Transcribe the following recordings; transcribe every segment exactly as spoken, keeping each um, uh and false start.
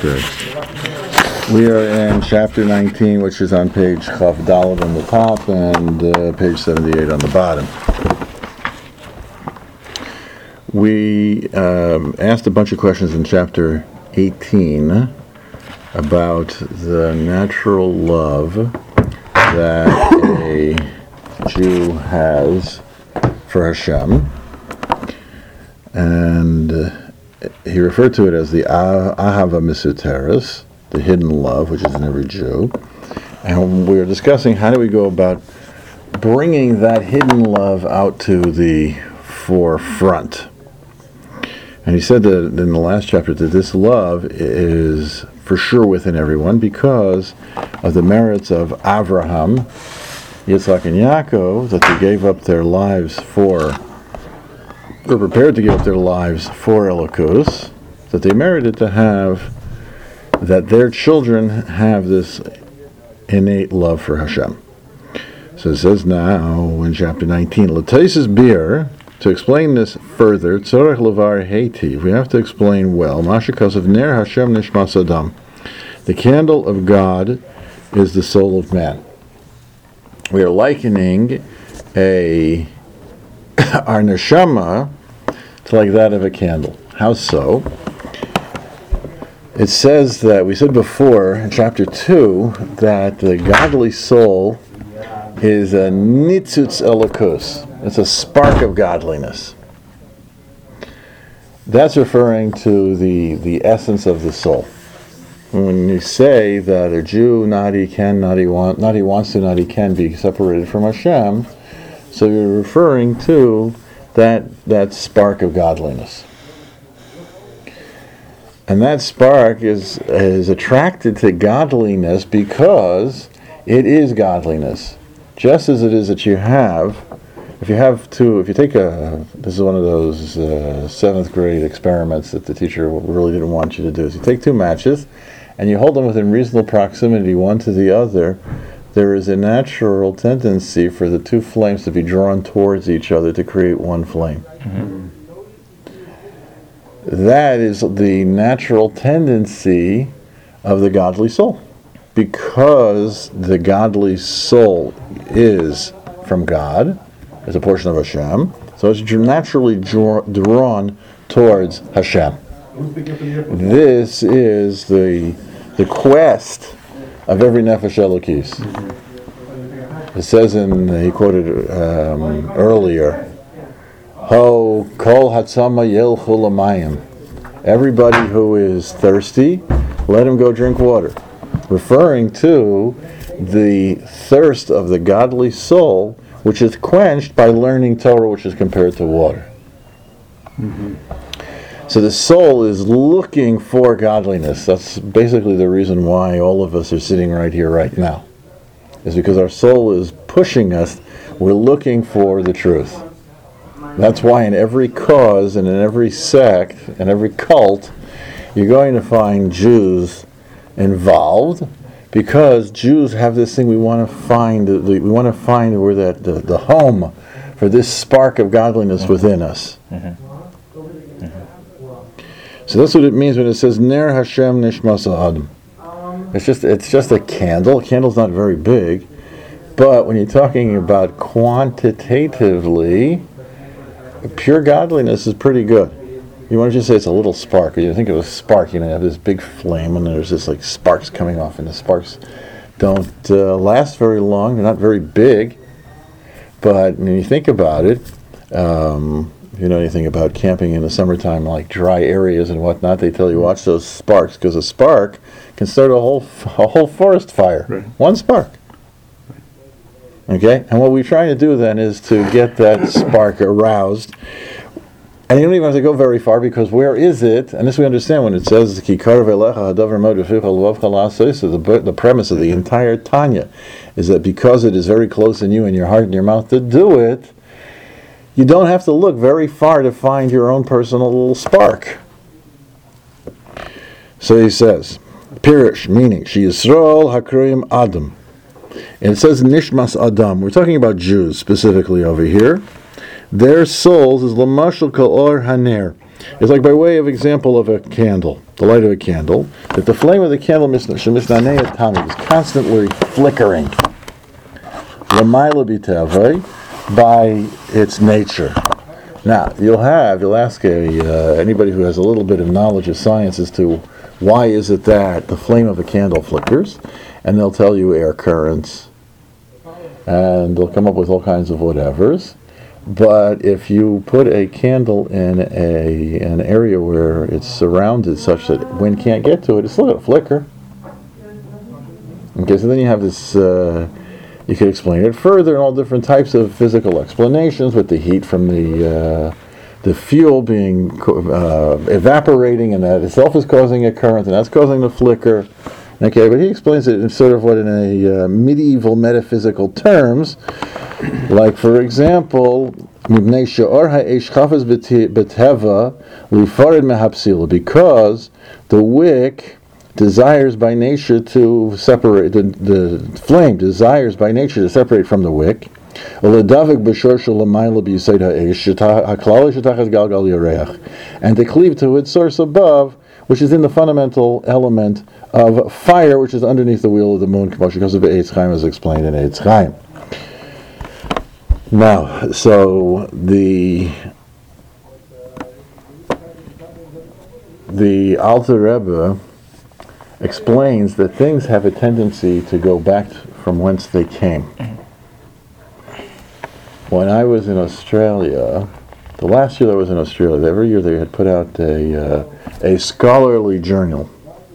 Okay. We are in chapter nineteen, which is on page Chaf Daled on the top and uh, page seventy-eight on the bottom. We um, asked a bunch of questions in chapter eighteen about the natural love that a Jew has for Hashem, and uh, he referred to it as the Ahava Misoteres, the hidden love, which is in every Jew. And we were discussing how do we go about bringing that hidden love out to the forefront. And he said that in the last chapter that this love is for sure within everyone because of the merits of Avraham, Yitzhak, and Yaakov, that they gave up their lives for, were prepared to give up their lives for Elokus, that they merited to have, that their children have this innate love for Hashem. So it says now in chapter nineteen, L'taisis bir, to explain this further, tzorech levar heitiv, we have to explain well, mashikos of ner Hashem nishmas adam. The candle of God is the soul of man. We are likening a our neshama to like that of a candle. How so? It says that, we said before in chapter two, that the godly soul is a nitzutz elokus. It's a spark of godliness. That's referring to the, the essence of the soul. When you say that a Jew, not he can, not he, want, not he wants to, not he can be separated from Hashem, so you're referring to that, that spark of godliness. And that spark is, is attracted to godliness because it is godliness. Just as it is that you have, if you have two, if you take a, this is one of those uh, seventh grade experiments that the teacher really didn't want you to do. So you take two matches and you hold them within reasonable proximity one to the other, there is a natural tendency for the two flames to be drawn towards each other to create one flame. Mm-hmm. That is the natural tendency of the godly soul. Because the godly soul is from God, as a portion of Hashem, so it's naturally draw, drawn towards Hashem. This is the the quest of every Nefesh Elokis. It says in, he quoted um, earlier, Ho kol hatzama yelchu lamayim. Everybody who is thirsty, let him go drink water. Referring to the thirst of the godly soul, which is quenched by learning Torah, which is compared to water. Mm-hmm. So the soul is looking for godliness. That's basically the reason why all of us are sitting right here, right now. Is because our soul is pushing us. We're looking for the truth. That's why in every cause and in every sect and every cult, you're going to find Jews involved, because Jews have this thing, we want to find we want to find where that the, the home for this spark of godliness mm-hmm. within us. Mm-hmm. Mm-hmm. So that's what it means when it says Ner Hashem Nishmas Adam. It's just it's just a candle. A candle's not very big, but when you're talking about quantitatively, pure godliness is pretty good. You want to just say it's a little spark. You think of a spark, you know, you have this big flame and there's this like sparks coming off, and the sparks don't uh, last very long. They're not very big. But when you think about it, um, you know, you think about camping in the summertime, like dry areas and whatnot, they tell you watch those sparks, because a spark can start a whole a whole forest fire. Right. One spark. Okay? And what we're trying to do then is to get that spark aroused. And you don't even have to go very far, because where is it? And this we understand when it says, the, the premise of the entire Tanya is that because it is very close in you and your heart and your mouth to do it, you don't have to look very far to find your own personal little spark. So he says, Pirish, meaning, She Yisrael Hakroim Adam. And it says Nishmas Adam. We're talking about Jews specifically over here. Their souls is lamashal ka'or haner. It's like by way of example of a candle. the light of a candle, that the flame of the candle shemisnanei tami is constantly flickering. L'mayla b'tevei, by its nature. Now, you'll have, you'll ask a, uh, anybody who has a little bit of knowledge of science as to why is it that the flame of a candle flickers, and they'll tell you air currents, and they'll come up with all kinds of whatevers. But if you put a candle in a an area where it's surrounded such that wind can't get to it, it's still going to flicker. Okay, so then you have this, uh, you could explain it further in all different types of physical explanations, with the heat from the uh, the fuel being uh, evaporating, and that itself is causing a current, and that's causing the flicker. Okay, but he explains it in sort of what in a uh, medieval metaphysical terms, like for example, because the wick desires by nature to separate, the, the flame desires by nature to separate from the wick, and to cleave to its source above, which is in the fundamental element of fire, which is underneath the wheel of the moon, because of Eitz Chaim, as explained in Eitz Chaim. Now, so the the Alter Rebbe explains that things have a tendency to go back from whence they came. When I was in Australia, the last year I was in Australia, every year they had put out a uh, a scholarly journal.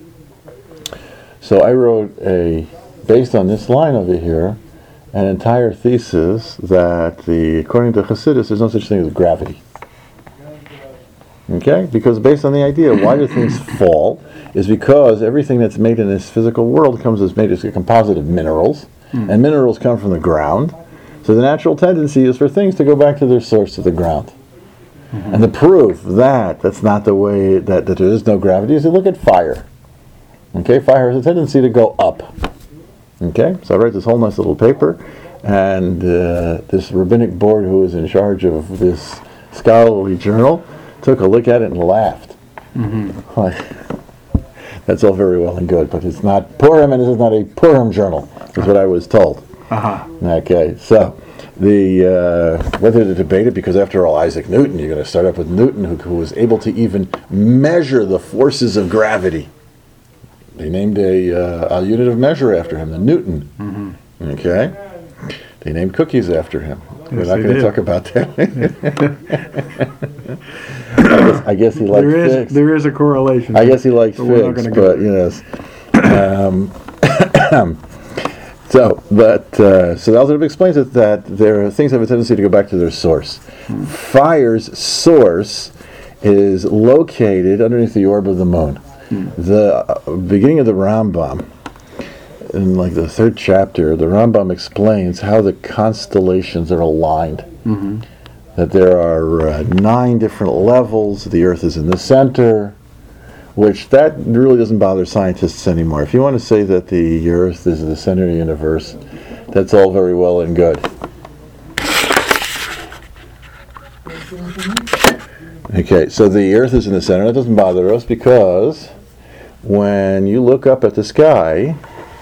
So I wrote a, based on this line over here, an entire thesis that the, according to Chassidus, there's no such thing as gravity. Okay? Because based on the idea, why do things fall, is because everything that's made in this physical world comes as made as a composite of minerals, mm. and minerals come from the ground. So the natural tendency is for things to go back to their source, to the ground. Mm-hmm. And the proof that that's not the way, that, that there is no gravity, is to look at fire. Okay? Fire has a tendency to go up. Okay, so I write this whole nice little paper, and uh, this rabbinic board who was in charge of this scholarly journal took a look at it and laughed. Mm-hmm. Like, that's all very well and good, but it's not Purim, and this is not a Purim journal, is what I was told. Uh-huh. Okay, so the uh, whether to debate it, because after all, Isaac Newton, you're going to start up with Newton, who, who was able to even measure the forces of gravity. They named a, uh, a unit of measure after him, the Newton. Mm-hmm. Okay? They named cookies after him. Yes, we're not going to talk about that. I, guess, I guess he likes there is, figs. There is a correlation. I guess he likes but figs, but yes. Um, so, but, uh, so the Alter explains it that there things have a tendency to go back to their source. Mm-hmm. Fire's source is located underneath the orb of the moon. The uh, beginning of the Rambam, in like the third chapter, the Rambam explains how the constellations are aligned. Mm-hmm. That there are uh, nine different levels. The Earth is in the center, which that really doesn't bother scientists anymore. If you want to say that the Earth is the center of the universe, that's all very well and good. Okay, so the Earth is in the center. That doesn't bother us because when you look up at the sky,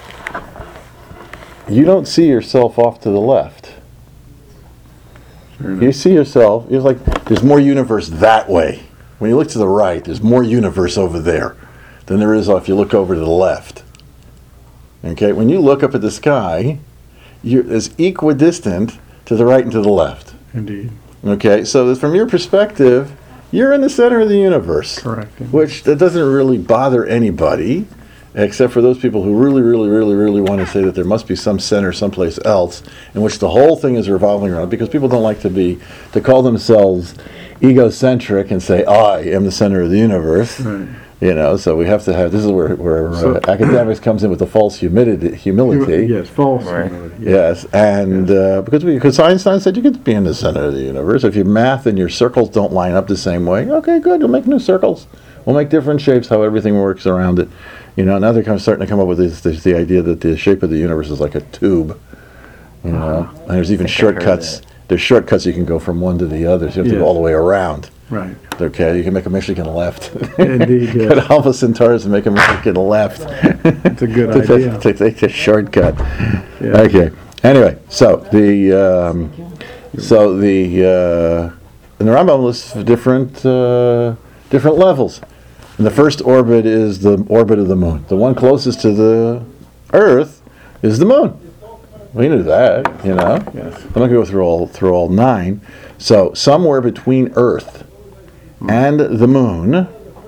you don't see yourself off to the left. Sure. You see yourself, it's like there's more universe that way. When you look to the right, there's more universe over there than there is if you look over to the left. Okay, when you look up at the sky, you're as equidistant to the right and to the left. Indeed. Okay, so from your perspective, you're in the center of the universe. Correct. Which that doesn't really bother anybody, except for those people who really, really, really, really want to say that there must be some center someplace else in which the whole thing is revolving around, because people don't like to be, to call themselves egocentric and say, I am the center of the universe. Right. You know, so we have to have, this is where, where so, uh, academics comes in with the false humility. humility. Yes, false right. humility. Yes, yes. and yes. Uh, because we, because Einstein said you get to be in the center of the universe. If your math and your circles don't line up the same way, okay, good, we'll make new circles. We'll make different shapes, how everything works around it. You know, now they're kind of starting to come up with this, this, the idea that the shape of the universe is like a tube. You know, uh, and there's even shortcuts. There's shortcuts you can go from one to the other, so you have to yes. go all the way around. Right. Okay, you can make a Michigan left. Indeed, yes. Go to Alpha Centaurus and make a Michigan left. It's a good to, idea. To take a shortcut. Yeah. Okay. Anyway, so the um, so the uh, and the Rambam lists different uh, different levels. And the first orbit is the orbit of the moon. The one closest to the Earth is the moon. We knew that, you know. Yes. I'm not going to go through all through all nine. So somewhere between Earth and the moon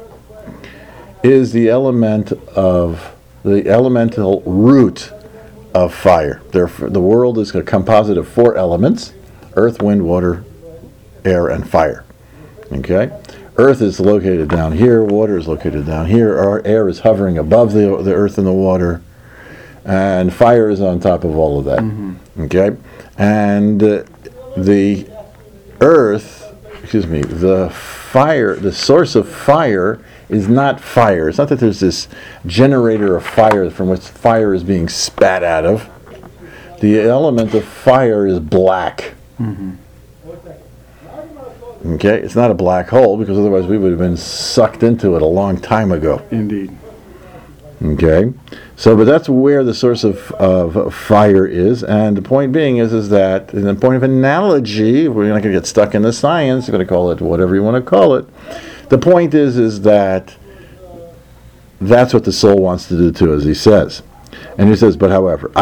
is the element of the elemental root of fire. Therefore, the world is a composite of four elements: earth, wind, water, air, and fire. Okay? Earth is located down here, water is located down here, our air is hovering above the, the earth and the water, and fire is on top of all of that. Mm-hmm. Okay? And uh, the earth, excuse me, the fire, the source of fire is not fire. It's not that there's this generator of fire from which fire is being spat out of. The element of fire is black. Mm-hmm. Okay? It's not a black hole, because otherwise we would have been sucked into it a long time ago. Indeed. Okay? So, but that's where the source of, of fire is, and the point being is, is that, in the point of analogy, we're not going to get stuck in the science, we're going to call it whatever you want to call it. The point is, is that that's what the soul wants to do too, as he says. And he says, but however,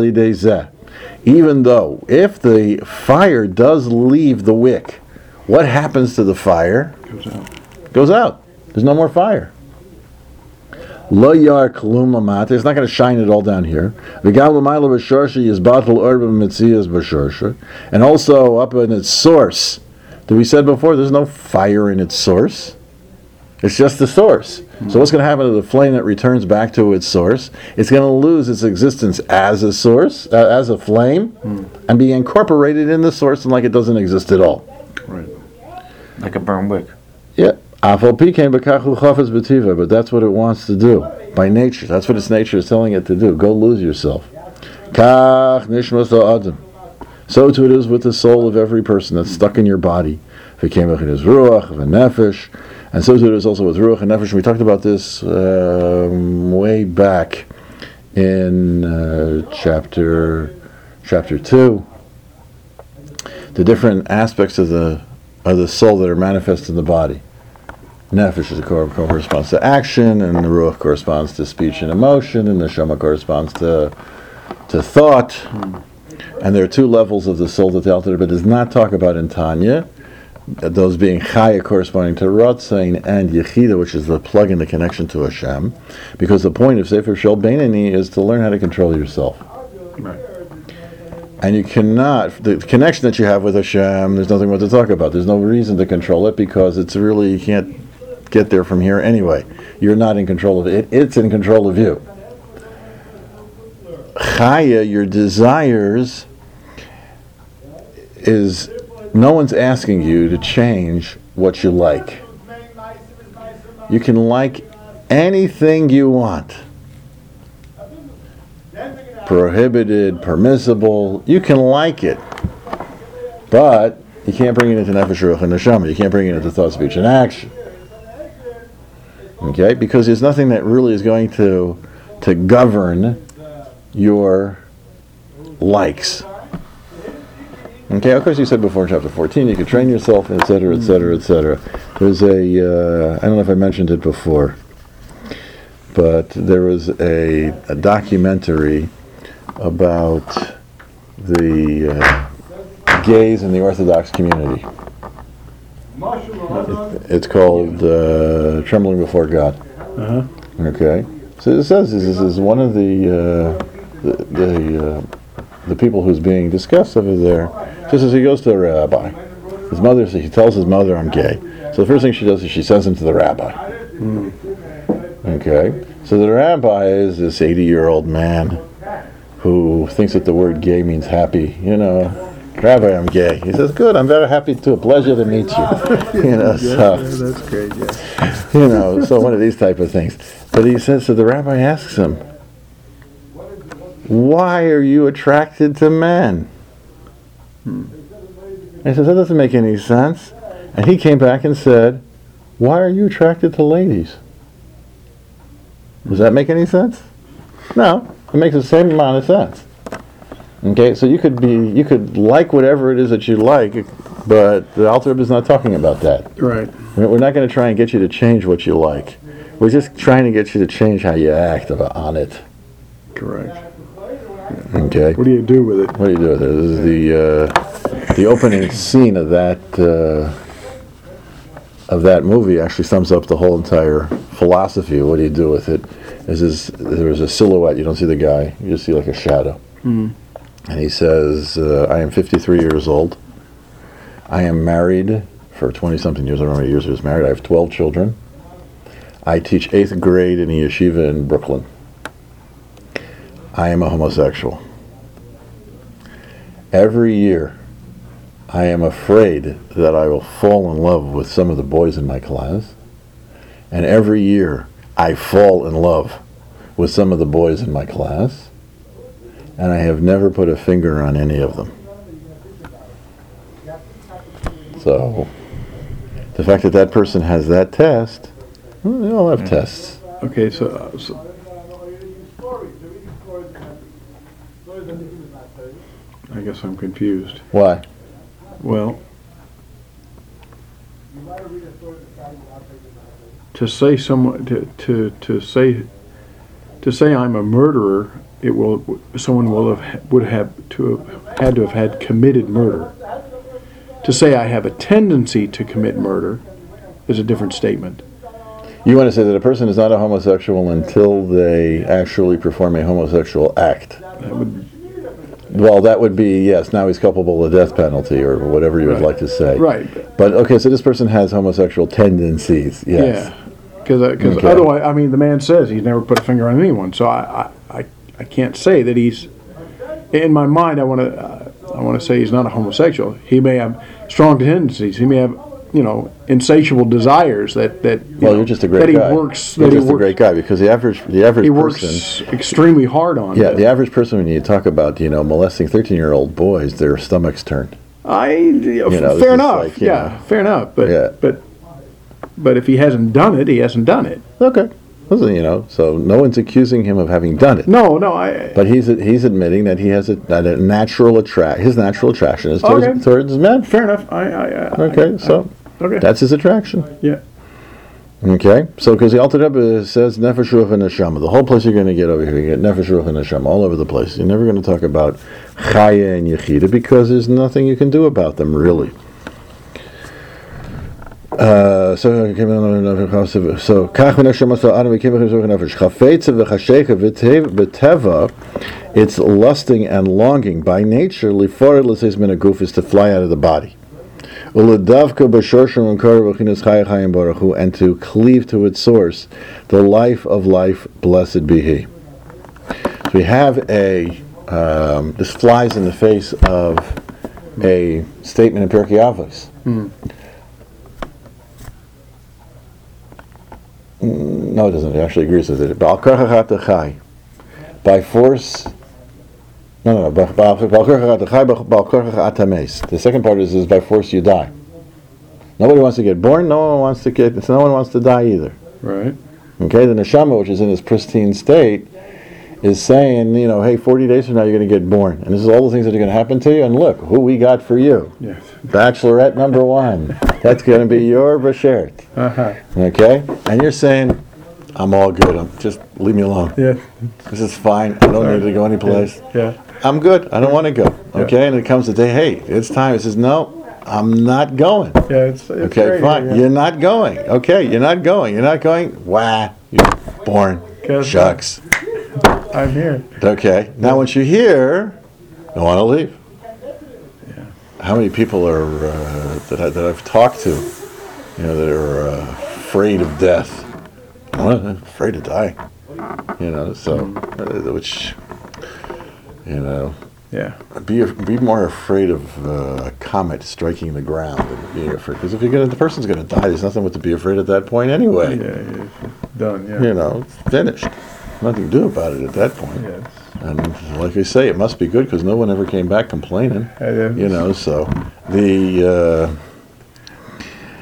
even though, if the fire does leave the wick, what happens to the fire? Goes out. Goes out. There's no more fire. Lo yar klum lamata. It's not going to shine it all down here. V'gam l'mayla b'shorsha yizbatel orba mitzias b'shorsha. And also up in its source. That we said before, there's no fire in its source. It's just the source. Mm-hmm. So what's going to happen to the flame that returns back to its source? It's going to lose its existence as a source, uh, as a flame, mm. and be incorporated in the source, and like it doesn't exist at all. Right. Like a burned wick. Yeah. But that's what it wants to do by nature. That's what its nature is telling it to do. Go lose yourself. So too it is with the soul of every person that's stuck in your body. And so too it is also with ruach and nefesh. We talked about this um, way back in uh, chapter chapter two. The different aspects of the of the soul that are manifest in the body. Nefesh is a core corresponds to action, and the ruach corresponds to speech and emotion, and the neshama corresponds to to thought. Hmm. And there are two levels of the soul that the Alter Rebbe does not talk about in Tanya. Those being chaya, corresponding to Ratzain, and Yechida, which is the plug in the connection to Hashem. Because the point of Sefer Shel Beinani is to learn how to control yourself. Right. And you cannot, the connection that you have with Hashem, there's nothing more to talk about. There's no reason to control it, because it's really, you can't get there from here anyway. You're not in control of it. It's in control of you. Chaya, your desires, is no one's asking you to change what you like. You can like anything you want. Prohibited, permissible, you can like it. But you can't bring it into Nefesh, Ruach, and Neshama. You can't bring it into thought, speech, and action. Okay? Because there's nothing that really is going to to govern your likes. Okay, of course you said before in chapter fourteen, you could train yourself, et cetera, et cetera, et cetera. There's a, uh, I don't know if I mentioned it before, but there was a, a documentary about the uh, gays in the Orthodox community. It, it's called uh, Trembling Before God. Uh-huh. Okay, so it says this is one of the uh, the the, uh, the people who's being discussed over there. Just as he goes to a rabbi, his mother, he tells his mother, "I'm gay." So the first thing she does is she sends him to the rabbi. Mm. Okay, so the rabbi is this eighty-year-old man who thinks that the word "gay" means happy. You know, Rabbi, I'm gay. He says, "Good, I'm very happy too. A pleasure to meet you." You know, yeah, so yeah, that's great. Yeah. you know, so one of these type of things. But he says, so the rabbi asks him, "Why are you attracted to men?" Hmm. He says, that doesn't make any sense. And he came back and said, why are you attracted to ladies? Does that make any sense? No, it makes the same amount of sense. Okay, so you could be, you could like whatever it is that you like, but the Alter Rebbe is not talking about that. Right. We're not going to try and get you to change what you like. We're just trying to get you to change how you act about, on it. Correct. Okay. What do you do with it? What do you do with it? This is the uh, the opening scene of that uh, of that movie. Actually, sums up the whole entire philosophy of what do you do with it. Is this, there's a silhouette. You don't see the guy. You just see like a shadow. Mm. And he says, uh, "I am fifty-three years old. I am married for twenty-something years. I don't know how many years he was married. I have twelve children. I teach eighth grade in a yeshiva in Brooklyn. I am a homosexual. Every year, I am afraid that I will fall in love with some of the boys in my class. And every year, I fall in love with some of the boys in my class. And I have never put a finger on any of them." So, the fact that that person has that test, well, they all have tests. Okay, so, uh, so I guess I'm confused. Why? Well, to say someone to, to to say to say I'm a murderer, it will someone will have would have to have had to have had committed murder. To say I have a tendency to commit murder is a different statement. You want to say that a person is not a homosexual until they actually perform a homosexual act. That would, Well, that would be, yes, now he's culpable of the death penalty or whatever you would Right. like to say. right. But, okay, so this person has homosexual tendencies, yes. Yeah, because because Okay. otherwise, I mean, the man says he's never put a finger on anyone, so I I, I, I can't say that he's. In my mind, I want to uh, I want to say he's not a homosexual. He may have strong tendencies. He may have, you know, insatiable desires that that. You Well, know, you're just a great that he guy. Works, You're that just he a great works. guy because the average the average He person... works extremely hard on. Yeah, but the average person, when you talk about, you know, molesting thirteen-year-old boys, their stomachs turn. I you know, know, this fair is enough. like, you yeah, know. fair enough. But Yeah. but but if he hasn't done it, he hasn't done it. Okay. Listen, you know, so no one's accusing him of having done it. No, no, I. But he's he's admitting that he has a, that a natural attract. His natural attraction is towards, Okay. towards men. Fair enough. I. I, I Okay, I- so Okay. that's his attraction. Yeah. Okay, so because the Alter Rebbe says nefesh ruach and neshama, the whole place you're going to get over here, you get nefesh ruach and neshama all over the place. You're never going to talk about chaya and yechida because there's nothing you can do about them really. Uh, so so kach v'neshama so adam v'kim v'chim nefesh chafetze v'chashecha v'teva, it's lusting and longing by nature. Lifor l'seis min aguf is to fly out of the body. And to cleave to its source, the life of life, blessed be He. So we have a, um, this flies in the face of a statement in Pirkei Avos. Hmm. No, it doesn't. It actually agrees with it. By force... No, no, no. The second part is, is by force you die. Nobody wants to get born. No one wants to get. No one wants to die either. Right. Okay, the neshama, which is in its pristine state, is saying, you know, hey, forty days from now you're going to get born, and this is all the things that are going to happen to you. And look, who we got for you, Yes. Bachelorette number one. That's going to be your bashert. Uh-huh. Okay, and you're saying, I'm all good. I'm just leave me alone. Yeah. This is fine. I don't need to go anyplace. Yeah. I'm good. I don't want to go. Okay, and it comes to day, hey, it's time. It says, no, I'm not going. Yeah. It's, it's Okay, right fine. here, yeah. You're not going. Okay, you're not going. You're not going. Wah, you're born. Guess Shucks. I'm here. Okay, now once you're here, you want to leave. Yeah. How many people are uh, that, I, that I've talked to, you know, that are uh, afraid of death? Well, I'm afraid to die. You know, so uh, which, you know, Yeah. be be more afraid of uh, a comet striking the ground than being afraid. Because if you're gonna, the person's gonna die. There's nothing what to be afraid at that point anyway. Yeah. yeah. Done. Yeah. You know, it's finished. Nothing to do about it at that point. Yes. And like I say, it must be good because no one ever came back complaining. Uh, yeah. You know, so the uh,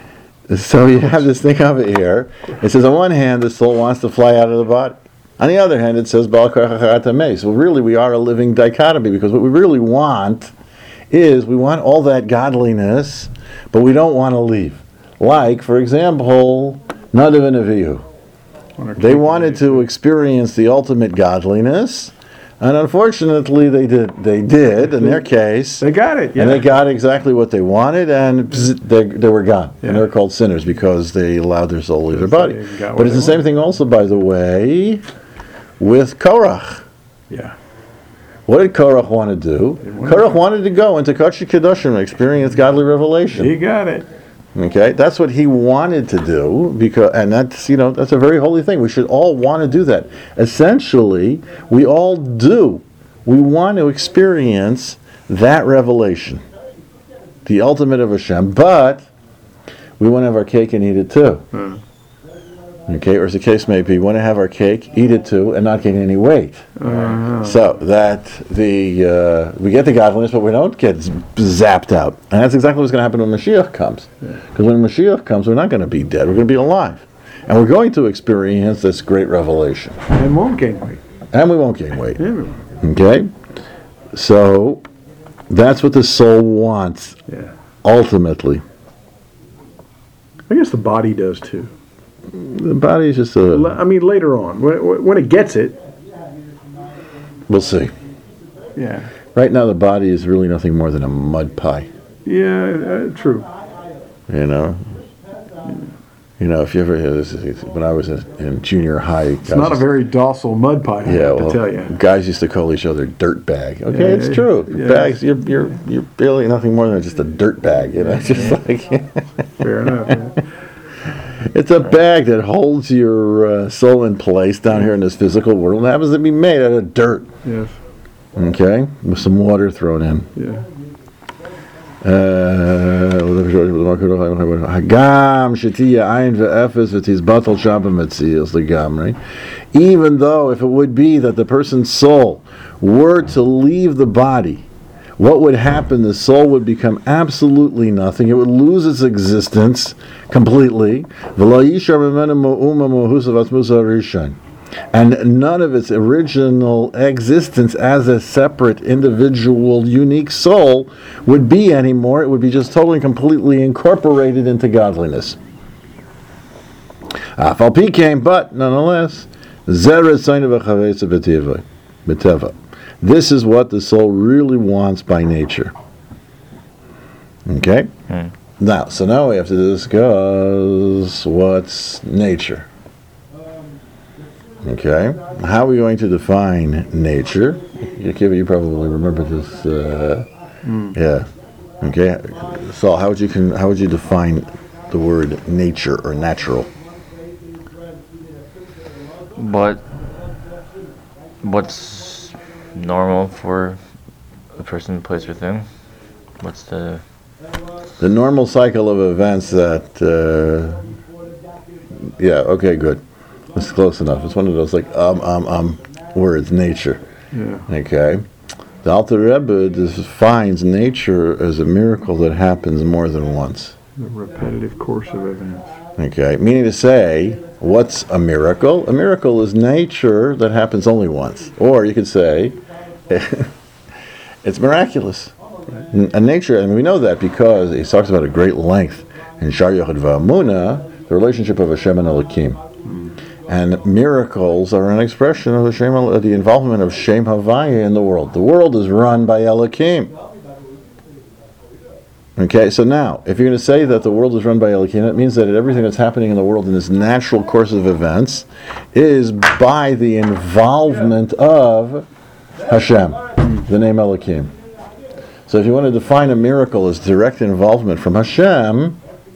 So you have this thing over here. It says on one hand, the soul wants to fly out of the body. On the other hand, it says Baal Koach Acharata Mei. So really, we are a living dichotomy, because what we really want is we want all that godliness, but we don't want to leave. Like, for example, Nadav and Avihu. They wanted to experience the ultimate godliness, and unfortunately, they did. They did in their case. They got it, yeah. And they got exactly what they wanted, and bzz, they, they were gone. Yeah. And they were called sinners because they allowed their soul to leave their body. They got what But it's they the same wanted. thing also, by the way, with Korach. Yeah. What did Korach want to do? wanted Korach to- wanted to go into Kodesh Kedoshim and experience godly revelation. He got it. Okay, that's what he wanted to do, because, and that's, you know, that's a very holy thing. We should all want to do that. Essentially, we all do. We want to experience that revelation, the ultimate of Hashem, but we want to have our cake and eat it too. Hmm. Okay, or as the case may be, we want to have our cake, eat it too, and not gain any weight. Uh, So that the uh, we get the godliness, but we don't get z- zapped out. And that's exactly what's going to happen when Mashiach comes. Because when Mashiach comes, we're not going to be dead. We're going to be alive. And we're going to experience this great revelation. and won't gain weight. And we won't gain weight. Yeah. Okay? So that's what the soul wants, Yeah. ultimately. I guess the body does too. The body is just a... L- I mean, later on, when, when it gets it, We'll see. yeah. Right now, the body is really nothing more than a mud pie. Yeah, uh, true. You know? You know, if you ever... This is, when I was in, in junior high... It's not a very docile mud pie, I Yeah, have well, to tell you. guys used to call each other dirt bag. Okay, Yeah, it's yeah, true. yeah. Bags, you're you're you're barely nothing more than just a dirt bag. You know, it's just like Fair enough. yeah. it's a bag that holds your uh, soul in place down here in this physical world, and happens to be made out of dirt. Yes. Okay, with some water thrown in. Yeah. Hagam shetiya ayin ve'efes v'tizbatel sham b'metzias legamrei. Even though, if it would be that the person's soul were to leave the body, what would happen? The soul would become absolutely nothing. It would lose its existence completely. V'lo yishar mimenu ma'uma mohusav atzmusa rishon. And none of its original existence as a separate, individual, unique soul would be anymore. It would be just totally, completely incorporated into godliness. Afal pi came, but nonetheless, this is what the soul really wants by nature. Okay? Hmm. Now, so now we have to discuss what's nature. Okay, how are we going to define nature? You, you probably remember this. Uh, Mm. Yeah. Okay. Saul, how would you can how would you define the word nature or natural? What what's normal for a person, place, or thing? What's the The normal cycle of events that. Uh, yeah. Okay. Good. That's close enough. It's one of those like um um um words. Nature. Yeah. Okay. The Alter Rebbe defines nature as a miracle that happens more than once. The repetitive course of events. Okay, meaning to say, what's a miracle? A miracle is nature that happens only once. Or you could say, it's miraculous. N- And nature, and we know that because he talks about at great length in Shar Yochid V'Amuna, the relationship of Hashem and Elohim. And miracles are an expression of Hashem, the involvement of Shem Havaya in the world. The world is run by Elohim. Okay, so now, if you're going to say that the world is run by Elohim, it means that everything that's happening in the world in this natural course of events is by the involvement of Hashem, the name Elohim. So if you want to define a miracle as direct involvement from Hashem,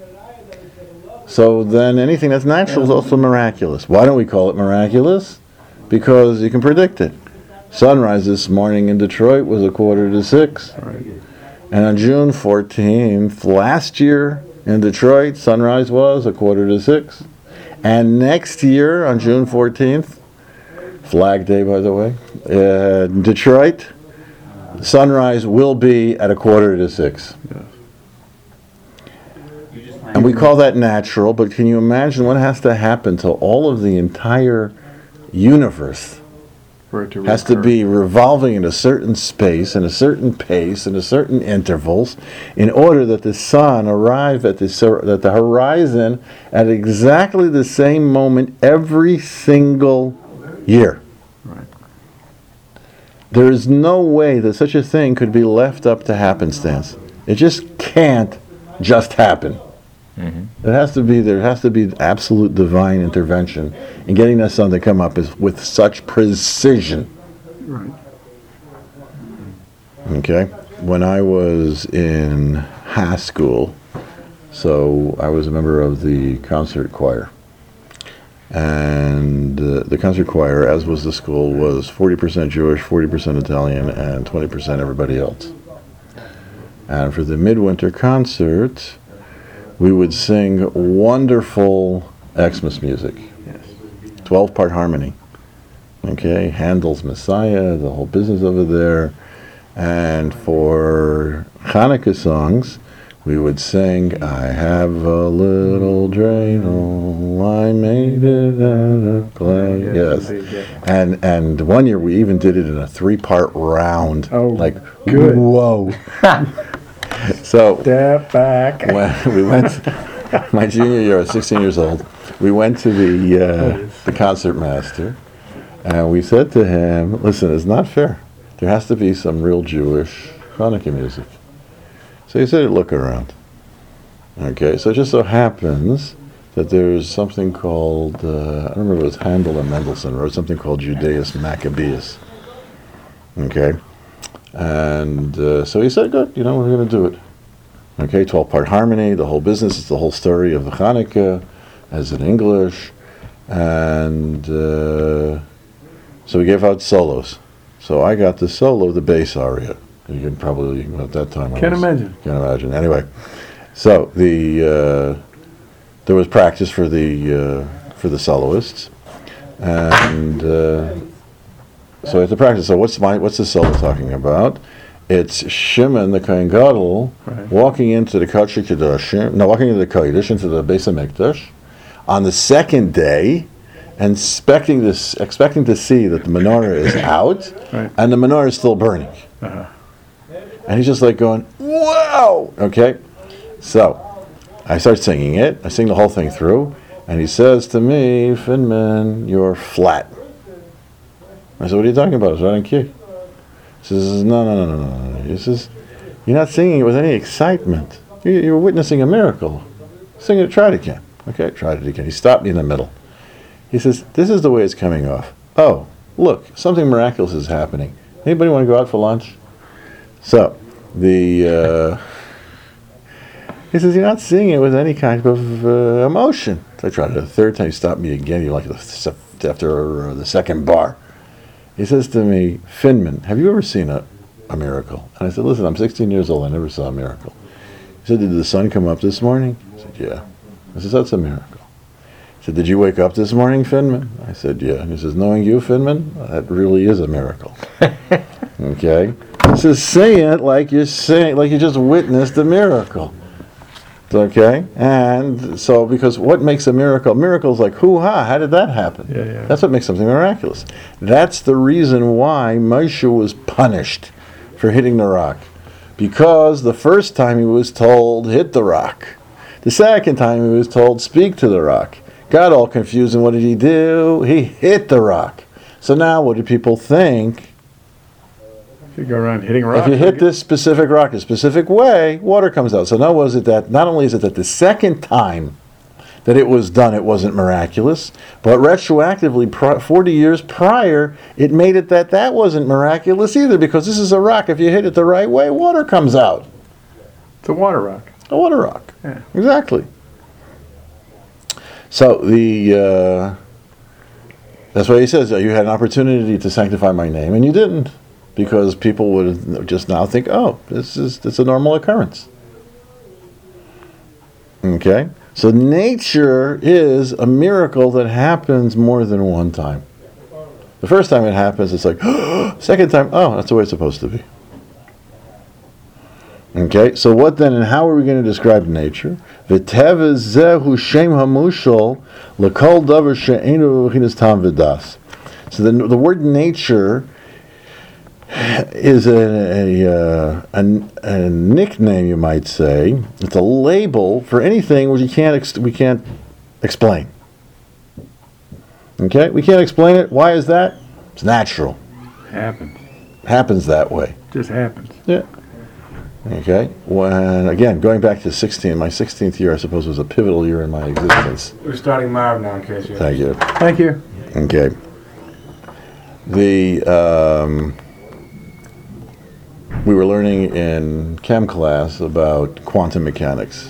so then anything that's natural is also miraculous. Why don't we call it miraculous? Because you can predict it. Sunrise this morning in Detroit was a quarter to six. Right. And on June fourteenth, last year in Detroit, sunrise was a quarter to six. And next year on June fourteenth, Flag Day, by the way, uh, in Detroit, sunrise will be at a quarter to six. Yes. And we call that natural, but can you imagine what has to happen to all of the entire universe For it to has to recur. be revolving in a certain space, in a certain pace, in a certain intervals, in order that the sun arrive at the, sur- at the horizon at exactly the same moment every single year. Right. There is no way that such a thing could be left up to happenstance. It just can't just happen. It has to be there has to be absolute divine intervention in getting that sun to come up is with such precision. Right. Okay. When I was in high school, so I was a member of the concert choir. And uh, the concert choir, as was the school, was forty percent Jewish, forty percent Italian, and twenty percent everybody else. And for the midwinter concert, we would sing wonderful Xmas music, Yes. twelve-part harmony. Okay, Handel's Messiah, the whole business over there. And for Hanukkah songs, we would sing, I have a little dreidel, I made it out of clay. Yes. indeed, yes. And and one year we even did it in a three-part round. Oh, like, good. whoa. So Step back. when we went, my junior year, I was sixteen years old, we went to the, uh, the concert master, and we said to him, listen, it's not fair. There has to be some real Jewish Hanukkah music. So he said, look around. Okay, so it just so happens that there's something called, uh, I don't remember if it was Handel or Mendelssohn, wrote something called Judaeus Maccabeus. Okay? And uh, so he said, good, you know, we're going to do it. Okay, twelve-part harmony, the whole business, it's the whole story of the Hanukkah, as in English. And uh, so we gave out solos. So I got the solo, the bass aria. You can probably, at that time, I Can't was- imagine. Can't imagine. Anyway, so the uh, there was practice for the uh, for the soloists, and uh, so at the practice. So what's my what's the solo talking about? It's Shimon the Kohen Gadol Right. walking into the Kodesh Kedoshim, no, walking into the Kodesh, into the Beis HaMikdash, on the second day, and expecting this, expecting to see that the menorah is out, Right. and the menorah is still burning. Uh-huh. And he's just like going, wow! Okay? So, I start singing it. I sing the whole thing through. And he says to me, Finman, you're flat. I said, what are you talking about? It's right on key. He says, no, no, no, no, no. He says, you're not singing it with any excitement. You- You're witnessing a miracle. Sing it, try it again. Okay, I tried it again. He stopped me in the middle. He says, this is the way it's coming off. Oh, look, something miraculous is happening. Anybody want to go out for lunch? So, the, uh, he says, you're not singing it with any kind of uh, emotion. So I tried it a third time. He stopped me again. He like the se- after uh, the second bar. He says to me, Finman, have you ever seen a, a miracle? And I said, listen, I'm sixteen years old. I never saw a miracle. He said, did the sun come up this morning? I said, yeah. I said, that's a miracle. He said, did you wake up this morning, Finman? I said, yeah. He says, knowing you, Finman, that really is a miracle. Okay? He says, say it like you're saying, like you just witnessed a miracle. Okay? And so, because what makes a miracle? Miracles like, hoo-ha, how did that happen? Yeah, yeah. That's what makes something miraculous. That's the reason why Moshe was punished for hitting the rock. Because the first time he was told, hit the rock. The second time he was told, speak to the rock. Got all confused, and what did he do? He hit the rock. So now what do people think? You go around hitting rocks. If you hit this specific rock a specific way, water comes out. So now was it that, not only is it that the second time that it was done, it wasn't miraculous, but retroactively, pri- forty years prior, it made it that that wasn't miraculous either, because this is a rock. If you hit it the right way, water comes out. It's a water rock. A water rock. Yeah. Exactly. So the uh, that's why he says you had an opportunity to sanctify my name, and you didn't, because people would just now think, oh, this is it's a normal occurrence. Okay, so nature is a miracle that happens more than one time. The first time it happens, it's like, second time, oh, that's the way it's supposed to be. Okay, so what then, and how are we going to describe nature? V'teva zehu shem hamushal l'kol davar she'enu b'chinas tam v'das. So the, the word nature is a, a, uh, a, a nickname, you might say. It's a label for anything which you can't ex- we can't explain. Okay, we can't explain it. Why is that? It's natural. Happens. Happens that way. Just happens. Yeah. Okay. When again, going back to sixteen, my sixteenth year, I suppose, was a pivotal year in my existence. We're starting live now, in case you. Thank you. Thank you. Okay. The um, we were learning in chem class about quantum mechanics,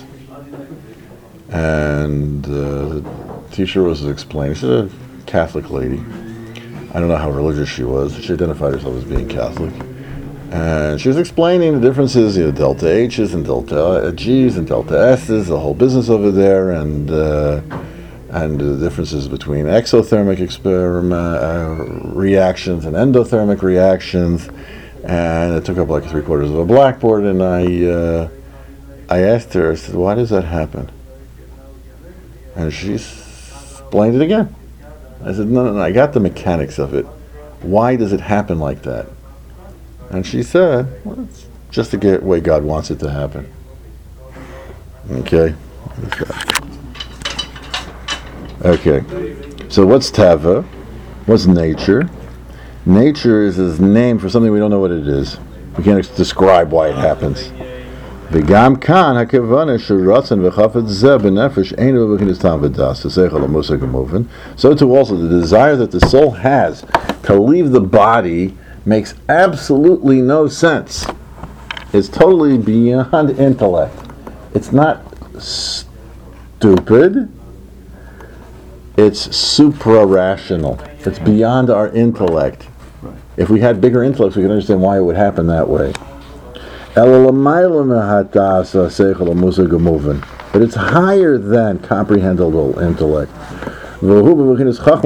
and uh, the teacher was explaining. She's a Catholic lady. I don't know how religious she was. She identified herself as being Catholic. And she was explaining the differences, you know, delta H's and delta G's and delta S's, the whole business over there, and uh, and the differences between exothermic experiment uh, reactions and endothermic reactions. And it took up like three quarters of a blackboard. And I uh, I asked her, I said, "Why does that happen?" And she explained it again. I said, "No, no, no. I got the mechanics of it. Why does it happen like that?" And she said, well, it's just the way God wants it to happen. Okay. Okay. So what's Tava? What's nature? Nature is his name for something we don't know what it is. We can't ex- describe why it happens. V'gam kan hakavana sheratzon v'chafetz zeh b'nefesh einu b'chinas tam v'das t'seichel ha'musar gemoven. So too also the desire that the soul has to leave the body makes absolutely no sense. It's totally beyond intellect. It's not stupid. It's supra-rational. It's beyond our intellect. Right. If we had bigger intellects, we could understand why it would happen that way. But it's higher than comprehensible intellect. And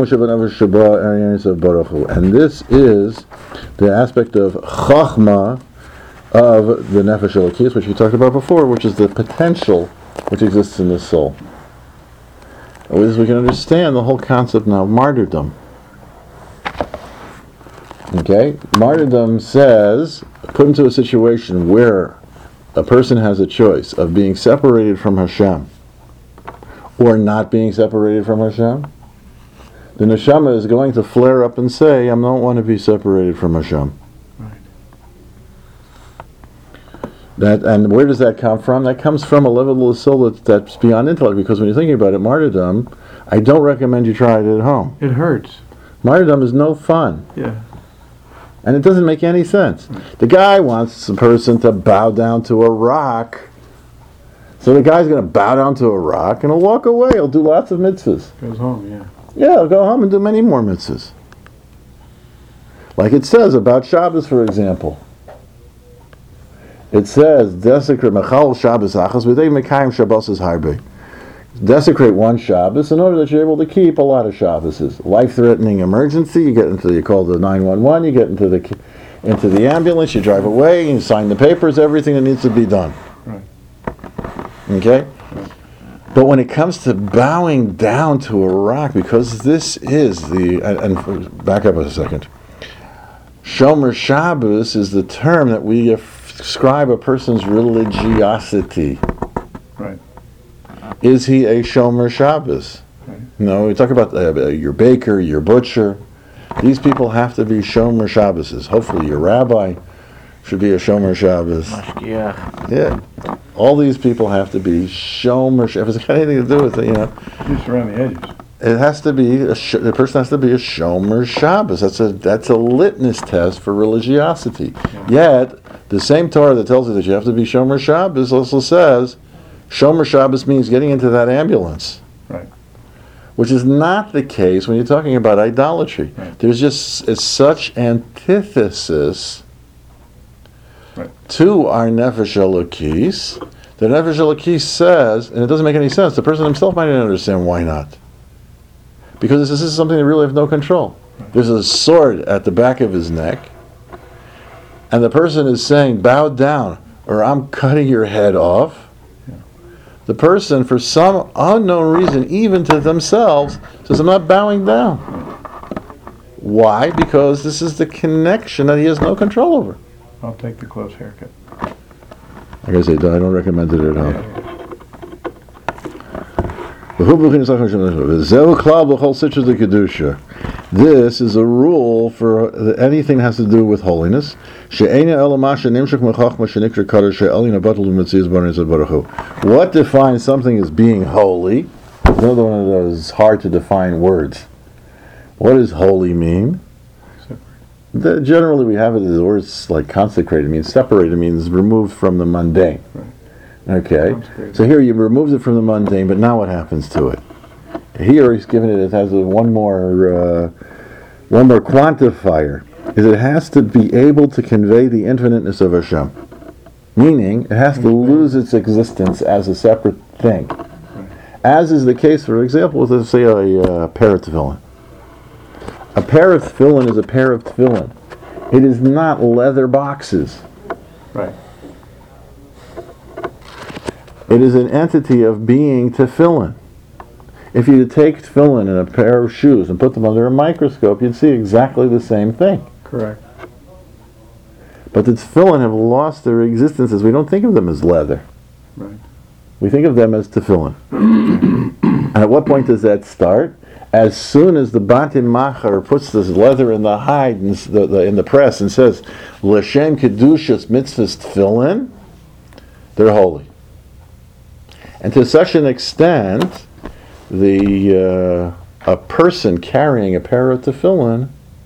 this is the aspect of chachma of the nefesh elokis, which we talked about before, which is the potential which exists in the soul. And with this we can understand the whole concept now of martyrdom. Okay? Martyrdom says, put into a situation where a person has a choice of being separated from Hashem or not being separated from Hashem, the neshama is going to flare up and say, I don't want to be separated from Hashem. Right. That, and where does that come from? That comes from a level of the soul that, that's beyond intellect, because when you're thinking about it, martyrdom, I don't recommend you try it at home. It hurts. Martyrdom is no fun. Yeah. And it doesn't make any sense. The guy wants the person to bow down to a rock. So the guy's going to bow down to a rock and he'll walk away. He'll do lots of mitzvahs. Goes home, yeah. Yeah, he'll go home and do many more mitzvahs. Like it says about Shabbos, for example. It says, desecrate mechal Shabbos achas v'dei mekayim Shabbos is harbe. Desecrate one Shabbos in order that you're able to keep a lot of Shabboses. Life-threatening emergency, you get into, you call the nine one one, you get into the into the ambulance, you drive away, you sign the papers, everything that needs to be done. Right. Okay? But when it comes to bowing down to a rock, because this is the, and, and back up a second, Shomer Shabbos is the term that we ascribe a person's religiosity. Right. Is he a Shomer Shabbos? Right. No, we talk about uh, your baker, your butcher. These people have to be Shomer Shabboses. Hopefully your rabbi should be a Shomer Shabbos. Mashgiach. Yeah. All these people have to be Shomer Shabbos. It's got anything to do with it, you know. Just around the edges. It has to be, a sh- the person has to be a Shomer Shabbos. That's a that's a litmus test for religiosity. Yeah. Yet, the same Torah that tells you that you have to be Shomer Shabbos also says, Shomer Shabbos means getting into that ambulance. Right. Which is not the case when you're talking about idolatry. Right. There's just it's such antithesis Right. to our Nefesh Elokis. The Nefesh Elokis says, and it doesn't make any sense, the person himself might not understand why not. Because this is something they really have no control. Right. There's a sword at the back of his neck, and the person is saying, bow down, or I'm cutting your head off, the person, for some unknown reason, even to themselves, says, I'm not bowing down. Why? Because this is the connection that he has no control over. I'll take the close haircut. Like I said, I don't recommend it at home. Yeah. This is a rule for anything that has to do with holiness. What defines something as being holy? Another one of those hard to define words. What does holy mean? The, generally we have it as words like consecrated means separated, means removed from the mundane. Right. Okay, so here you removed it from the mundane, but now what happens to it? Here he's given it, it has a, one more uh, one more quantifier, is it has to be able to convey the infiniteness of Hashem. Meaning, it has to lose its existence as a separate thing. Right. As is the case, for example, with, let's say, a uh, pair of tefillin. A pair of tefillin is a pair of tefillin. It is not leather boxes. Right. It is an entity of being tefillin. If you take tefillin and a pair of shoes and put them under a microscope, you'd see exactly the same thing. Correct. But the tefillin have lost their existences. We don't think of them as leather. Right. We think of them as tefillin. And at what point does that start? As soon as the batin macher puts this leather in the hide and the, the, in the press and says, L'shem kedushas mitzvahs tefillin, they're holy. And to such an extent, the uh, a person carrying a pair of tefillin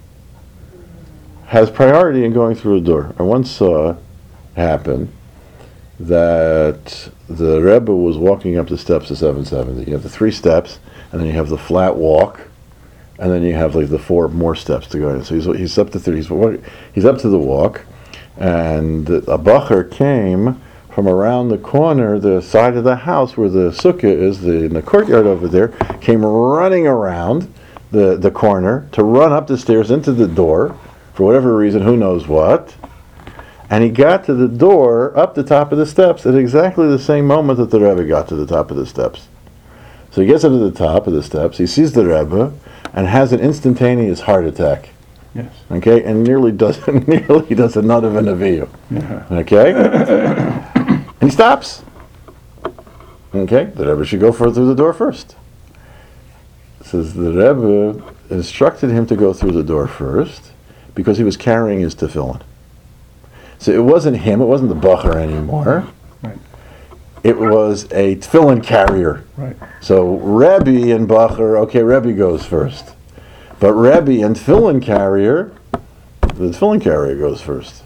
has priority in going through a door. I once saw it happen that the Rebbe was walking up the steps of seven seventy. You have the three steps, and then you have the flat walk, and then you have like the four more steps to go in. So he's he's up to three. He's, he's up to the walk, and a bacher came from around the corner, the side of the house where the sukkah is, the, in the courtyard over there, came running around the, the corner to run up the stairs into the door, for whatever reason, who knows what. And he got to the door, up the top of the steps, at exactly the same moment that the Rebbe got to the top of the steps. So he gets up to the top of the steps, he sees the Rebbe, and has an instantaneous heart attack. Yes. Okay, and nearly does nearly does a nut of an aviyu. Yeah. Okay. And he stops. Okay, the Rebbe should go for, through the door first. It says the Rebbe instructed him to go through the door first because he was carrying his tefillin. So it wasn't him, it wasn't the bacher anymore. Right. It was a tefillin carrier. Right. So Rebbe and bacher, okay, Rebbe goes first. But Rebbe and tefillin carrier, the tefillin carrier goes first.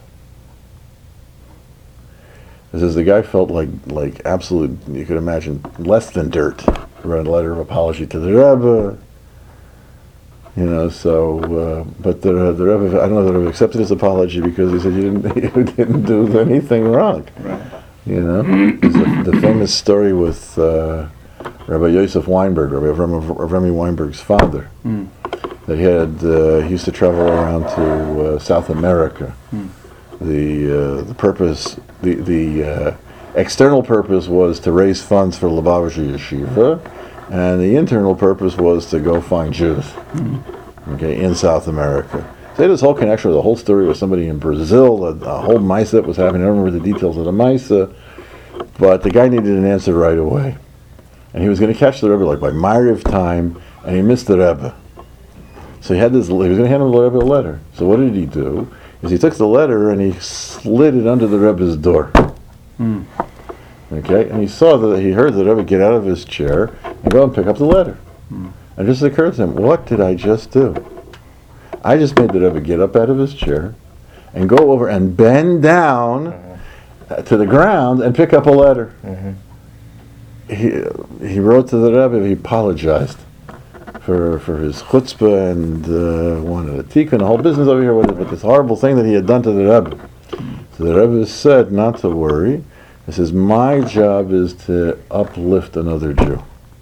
It says the guy felt like like absolute, you could imagine, less than dirt. He wrote a letter of apology to the Rebbe. You know, so, uh, but the, the Rebbe, I don't know if the Rebbe accepted his apology because he said you didn't, you didn't do anything wrong. Right. You know, the, the famous story with uh, Rabbi Yosef Weinberg, Rabbi Remy Weinberg's father. Mm. They had, uh, he used to travel around to uh, South America. Mm. The uh, the purpose, the the uh, external purpose was to raise funds for Lubavitcher Yeshiva, and the internal purpose was to go find Jews, mm. okay, in South America. So they had this whole connection with the whole story with somebody in Brazil, a, a whole Maisa that was happening. I don't remember the details of the Maisa, but the guy needed an answer right away. And he was going to catch the Rebbe like by Ma'ariv time, and he missed the Rebbe. So he had this, he was going to hand him the Rebbe a letter. So what did he do? Is he took the letter and he slid it under the Rebbe's door. Mm. Okay, and he saw that he heard the Rebbe get out of his chair and go and pick up the letter. Mm. And it just occurred to him, what did I just do? I just made the Rebbe get up out of his chair and go over and bend down mm-hmm. to the ground and pick up a letter. Mm-hmm. He he wrote to the Rebbe, he apologized for for his chutzpah and uh, wanted a tikkun, the whole business over here with, with this horrible thing that he had done to the Rebbe. So the Rebbe said not to worry. He says, my job is to uplift another Jew.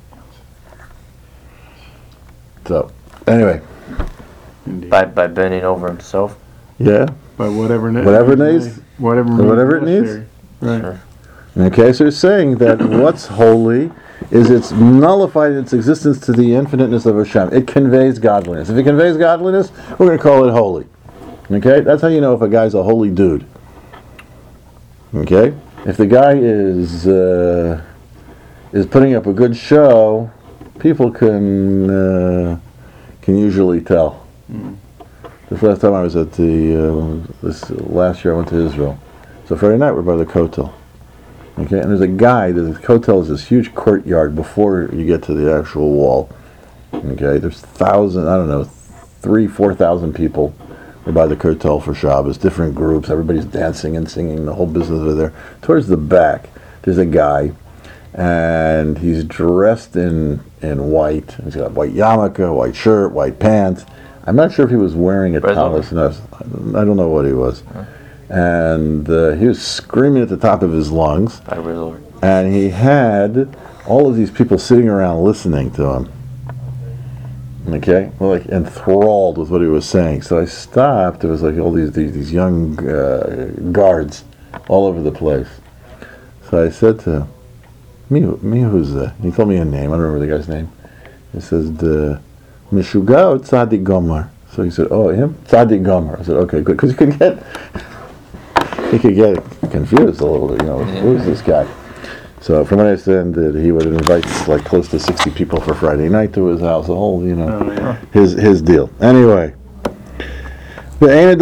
So, anyway. Indeed. By by bending over himself. Yeah. By whatever ne- Whatever needs. Whatever. Whatever it necessary. needs. Right. Sure. Okay, so it's saying that what's holy is it's nullified its existence to the infiniteness of Hashem. It conveys godliness. If it conveys godliness, we're going to call it holy. Okay, that's how you know if a guy's a holy dude. Okay, if the guy is uh, is putting up a good show, people can uh, can usually tell. Mm. This last time I was at the uh, this last year I went to Israel. So Friday night we're by the Kotel. Okay, and there's a guy. The Kotel is this huge courtyard before you get to the actual wall. Okay, there's thousand, I don't know, three, four thousand people are by the Kotel for Shabbos. Different groups. Everybody's dancing and singing. The whole business over there. Towards the back, there's a guy, and he's dressed in in white. He's got a white yarmulke, white shirt, white pants. I'm not sure if he was wearing a tallis. No, I don't know what he was. Huh. And uh, he was screaming at the top of his lungs. And he had all of these people sitting around listening to him. Okay, well, like enthralled with what he was saying. So I stopped. There was like all these these, these young uh, guards all over the place. So I said to him, "Me, me, who's that?" He told me a name. I don't remember the guy's name. He says, "The Mishugao Tzadik Gomer." So he said, "Oh, him, Tzadik Gomer." I said, "Okay, good," because you could get he could get confused a little bit. You know, who's this guy? So from what I understand, that he would invite like close to sixty people for Friday night to his house. The whole, you know, oh, yeah. his his deal. Anyway, it's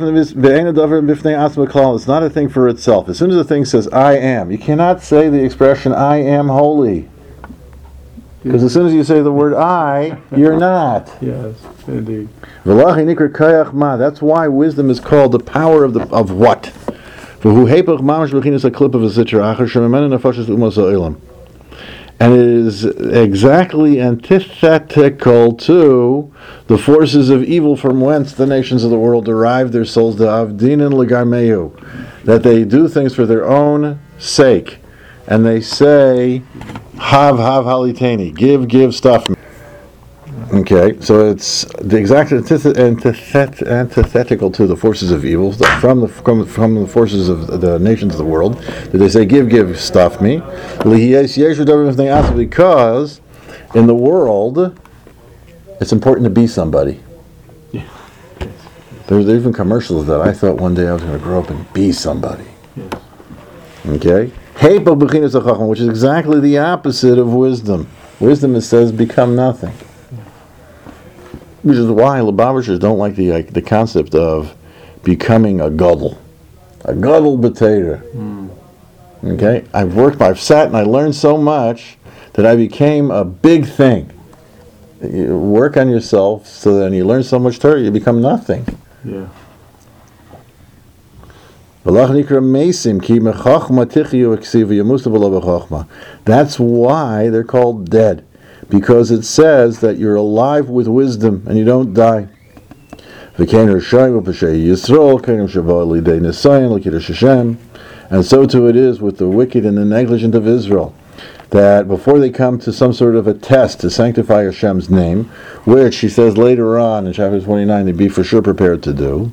not a thing for itself. As soon as a thing says "I am," you cannot say the expression "I am holy," because as soon as you say the word "I," you're not. Yes, indeed. That's why wisdom is called the power of the of what. And it is exactly antithetical to the forces of evil from whence the nations of the world derive their souls, that they do things for their own sake. And they say, Hav, hav, haliteni, give, give, stuff. Okay, so it's the exact antithet- antithet- antithetical to the forces of evil from the from, from the forces of the nations of the world. That they say, "Give, give, stuff me," because in the world, it's important to be somebody. Yeah. There's even commercials that I thought one day I was going to grow up and be somebody. Yes. Okay, which is exactly the opposite of wisdom. Wisdom, it says, become nothing. Which is why Lubavitchers don't like the like, the concept of becoming a gadol, a gadol potato. Mm. Okay, I've worked, I've sat, and I learned so much that I became a big thing. You work on yourself, so then you learn so much Torah, you become nothing. Yeah. That's why they're called dead. Because it says that you're alive with wisdom and you don't die. And so too it is with the wicked and the negligent of Israel, that before they come to some sort of a test to sanctify Hashem's name, which he says later on in chapter twenty-nine they'd be for sure prepared to do.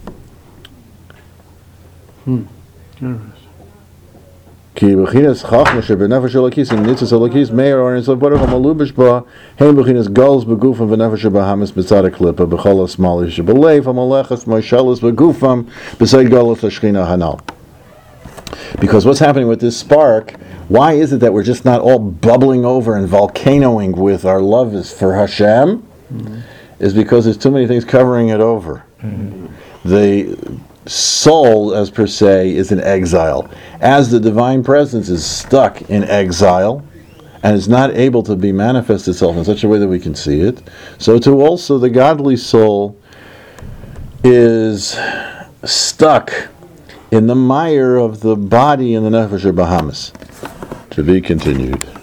Hmm. Interesting. Because what's happening with this spark, why is it that we're just not all bubbling over and volcanoing with our love is for Hashem? Mm-hmm. Is because there's too many things covering it over. Mm-hmm. The soul, as per se, is in exile. As the divine presence is stuck in exile and is not able to be manifest itself in such a way that we can see it, so too also the godly soul is stuck in the mire of the body and the nefesh or Bahamas. To be continued.